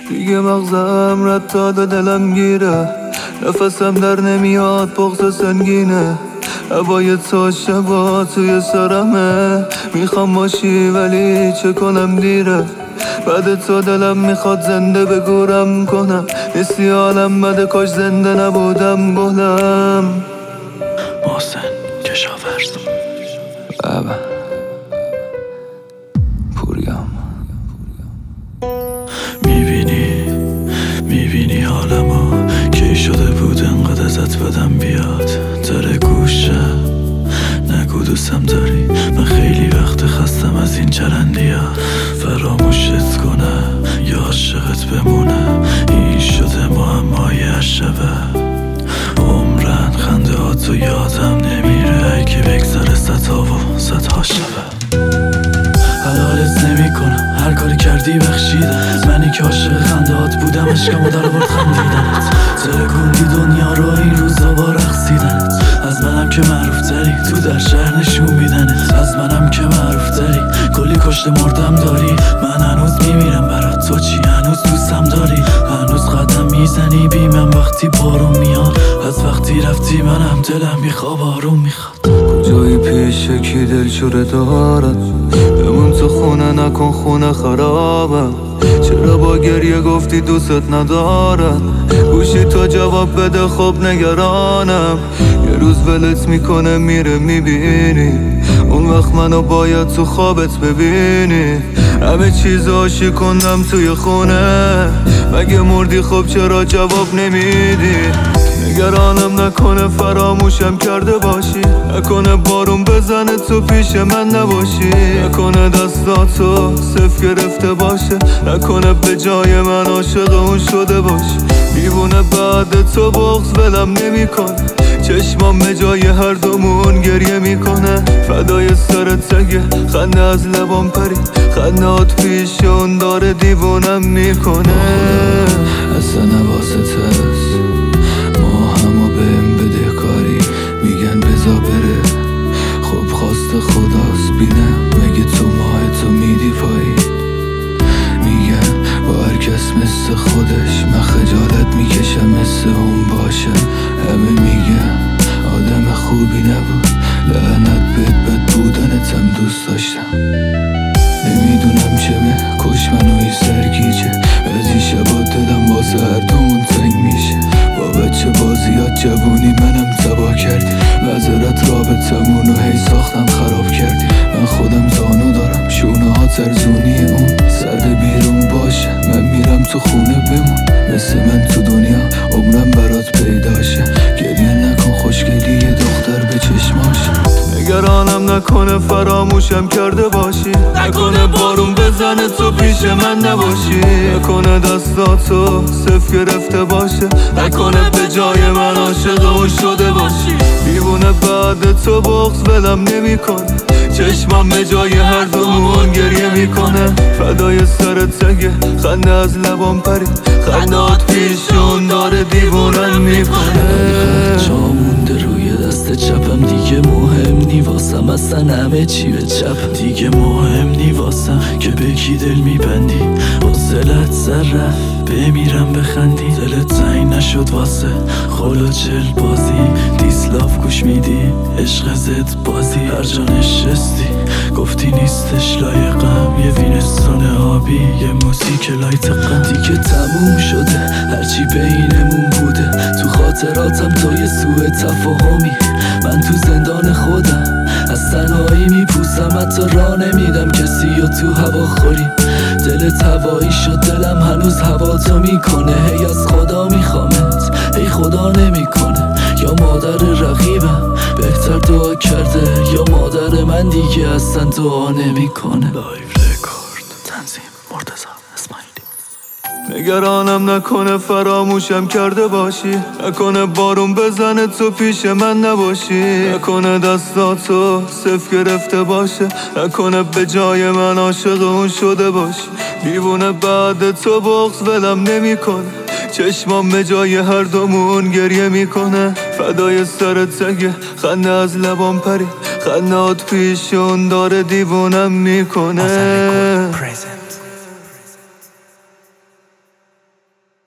دیگه مغزم رد داده دلم گیره، نفسم در نمیاد بغض سنگینه. هوای تو شبا توی سرمه، میخوام باشی ولی چه کنم دیره. بعد تو دلم میخواد زنده بگورم کنم، نیستی حالم بده کاش زنده نبودم گلم. محسن کشاورز بابا پوریم. میبینی حالمو کی شده بود انقدر ازت بدم بیاد. داره گوشم نگو دوستم داری، من خیلی وقت خستم از این چرندیا. فراموشت کنم یا عاشقت بمونم، این شده معمای هر شبه. عمرن خنده ها تو یادم نمیره، اگه بگذره صدها و صدها شبه. حلالت نمی کنم هر کاری کردی بخشیدم، منی که عاشق خندهات بودم عشقمو در برد خندیدنت. ترکوندی دنیا رو این روزا با رقصیدنت. از منم که معروف تری تو در شهر نشون میدنت. از منم که معروف تری کلی کشته مردم داری. من هنوز میمیرم برات، تو چی هنوز دوستم داری؟ هنوز قدم میزنی بی من وقتی بارون میاد. از وقتی رفتی منم دلم میخواب آروم میخواد. جایی پیشه کی دلشوره دارد، بمون تو خونه نکن خونه خرابم. چرا با گریه گفتی دوست ندارم، گوشی تو جواب بده خب نگرانم. یه روز ولت میکنه میره میبینی، اون وقت منو باید تو خوابت ببینی. همه چیز عاشی کندم توی خونه، مگه مردی خب چرا جواب نمیدی؟ نگرانم نکنه فراموشم کرده باشی، نکنه بارون بزنه تو پیش من نباشی، نکنه دستاتو صف گرفته باشه، نکنه به جای من عاشق اون شده باشی. دیوونه بعد تو بغض ولم نمیکنه، چشمام به جای هر دومون گریه میکنه. فدای سرت سگه خنده از لبام پرید، خندهات پیش اون داره دیوونم میکنه. اصلا نواسط هست ما همو بهم بده کاری، میگن بزا بره خب خواست خداست. بینم مگه تو ماه تو میدی پایی، میگن با هر کس مثل خودش، من خجالت میکشم مثل اون باشم. همه میگن آدم خوبی نبود، لعنت بهت بد بودنتم دوست داشتم. نمیدونم چمه کش منو این سرگیجه، بعضی شبا دلم واسه هر دومون تنگ میشه. با بچه بازیات جوونی منم تباه کردی، معذرت رابطمونو هی ساختم خراب کردی. من خودم زانو دارم شونه ها ترزونی اون، سرد بیرون باشه من میرم تو خونه بمون. مثل من تو دنیا عمرم برات پیداشه، گریه نکن خوشگلی یه دختر به چشماشه. نگرانم نکنه فراموشم کرده باشی، نکنه بارون بزنه تو پیش من نباشی، نکنه دستاتو صف گرفته باشه، نکنه به جای من عاشق اون شده باشی. دیوونه بعد تو بغض ولم نمیکنه، چشمام به جای هر دومون گریه میکنه. فدای سرت سگه خنده از لبام پرید، خندهات پیشون داره دیوونم میکنه. جامونده روی دست چپم دیگه مهم نی واسم، اصلا همه چی به چپ دیگه مهم نی واسم. که به کی دل میبندی حوصلت سر رفت، بمیرم بخندی. دلت زنگ نشد واسه خلو چل بازی، دیسلاف گوش میدی عشق زد بازی. هر جا نشستی گفتی نیستش لایقم، یه وینستون آبی یه موزیک لایت غم. دیگه تموم شده هرچی بینمون بوده، تو خاطراتم تو یه سوء تفاهمی. من تو زندان خودم از تنهایی میپوسم، حتی راه نمیدم کسی و تو هوا خوریم. دلت هوایی شد دلم هنوز هوا تو میکنه، هی از خدا میخوامت هی خدا نمیکنه. یا مادر رقیبم بهتر دعا کرده، یا مادر من دیگه اصلا دعا نمیکنه. لایو رکورد تنظیم مرتضی اسماعیلی. نگرانم نکنه فراموشم کرده باشی، نکنه بارون بزنه تو پیش من نباشی، نکنه دستاتو صف گرفته باشه، نکنه به جای من عاشق اون شده باشی. دیوونه بعد تو بغض ولم نمیکنه، چشمام به جای هر دومون گریه میکنه. فدای سرت سگه خنده از لبام پرید، خندهات پیشون داره دیوونم میکنه.